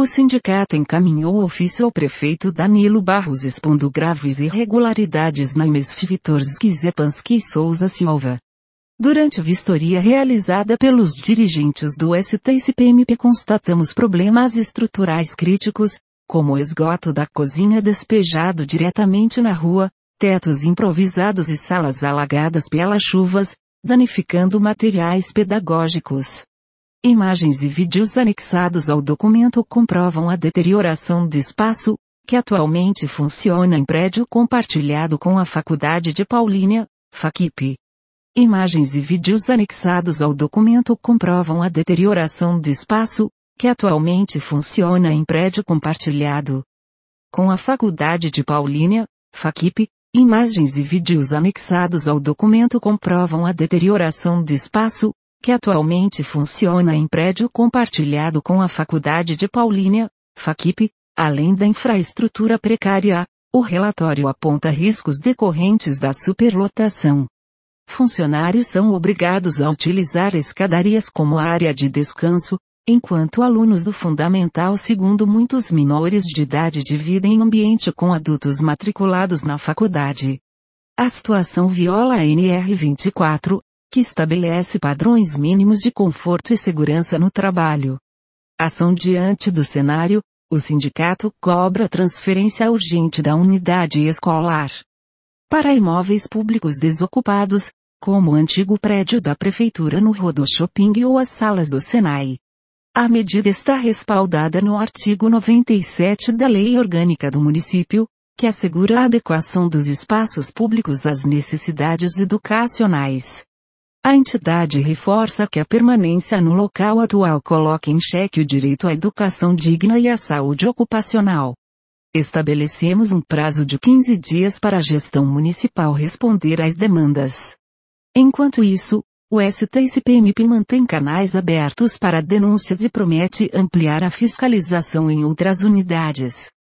O sindicato encaminhou ofício ao prefeito Danilo Barros expondo graves irregularidades na MSF Vitorski Zepanski Souza Silva. Durante a vistoria realizada pelos dirigentes do STCPMP constatamos problemas estruturais críticos, como o esgoto da cozinha despejado diretamente na rua, tetos improvisados e salas alagadas pelas chuvas, danificando materiais pedagógicos. Imagens e vídeos anexados ao documento comprovam a deterioração do espaço, que atualmente funciona em prédio compartilhado com a Faculdade de Paulínia, FAQIP. Imagens e vídeos anexados ao documento comprovam a deterioração do espaço, que atualmente funciona em prédio compartilhado com a Faculdade de Paulínia, FAQIP. Imagens e vídeos anexados ao documento comprovam a deterioração do espaço, que atualmente funciona em prédio compartilhado com a Faculdade de Paulínia, FAQIP. Além da infraestrutura precária, o relatório aponta riscos decorrentes da superlotação. Funcionários são obrigados a utilizar escadarias como área de descanso, enquanto alunos do Fundamental segundo muitos menores de idade dividem ambiente com adultos matriculados na faculdade. A situação viola a NR 24, que estabelece padrões mínimos de conforto e segurança no trabalho. Ação diante do cenário, o sindicato cobra transferência urgente da unidade escolar para imóveis públicos desocupados, como o antigo prédio da prefeitura no Rodo Shopping ou as salas do Senai. A medida está respaldada no artigo 97 da Lei Orgânica do Município, que assegura a adequação dos espaços públicos às necessidades educacionais. A entidade reforça que a permanência no local atual coloca em xeque o direito à educação digna e à saúde ocupacional. Estabelecemos um prazo de 15 dias para a gestão municipal responder às demandas. Enquanto isso, o STCPMP mantém canais abertos para denúncias e promete ampliar a fiscalização em outras unidades.